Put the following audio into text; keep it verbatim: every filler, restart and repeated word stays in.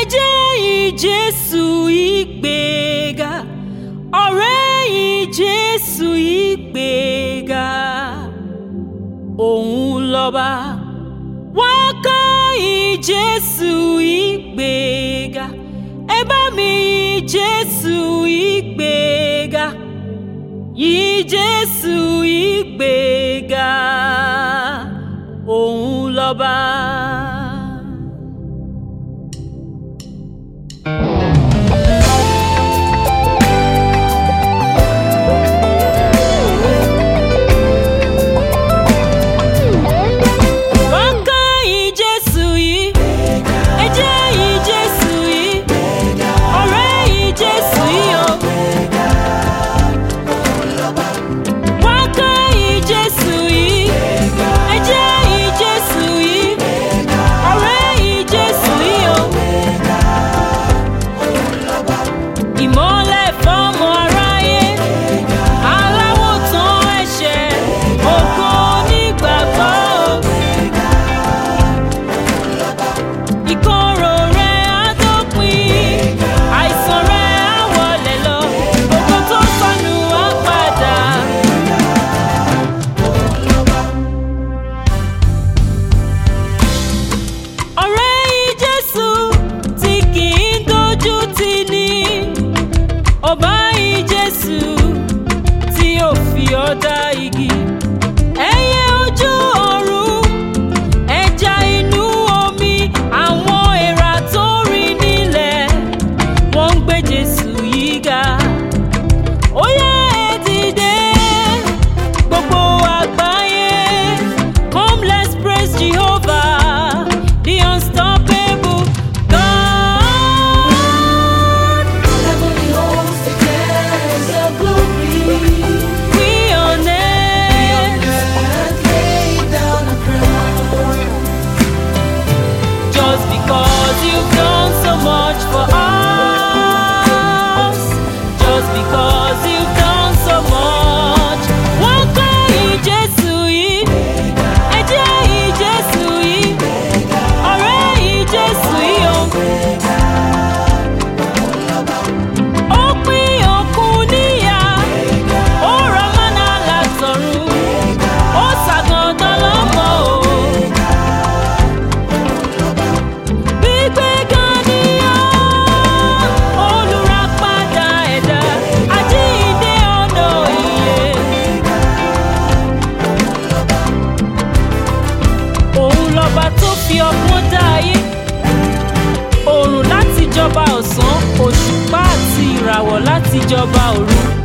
jẹ́ ìjésù ìgbéga, ọ̀rẹ́ ìjésù ìgbéga. Òun lọ́ba wá ká ìjésù ìgbéga, ẹ bá mi ìjésù ìgbéga, ìjésù ìgbéga. Òun lọ́ba. Ọba ìjésù tí ó fi ọ̀dà igi, ẹyẹ ojú ọ̀run, ẹja inú omi, àwọn èèrà tó rìn nílẹ̀, wọ́n ń gbé Jésù yìí ga. Ó yá ẹ dìde gbogbo àgbáyé, come let's praise Jehovah, the unstoppable God. Fi ọgbọ́n dá ayé, oòrùn láti jọba ọ̀sán, òṣùpá àti ìràwọ̀ láti jọba òru.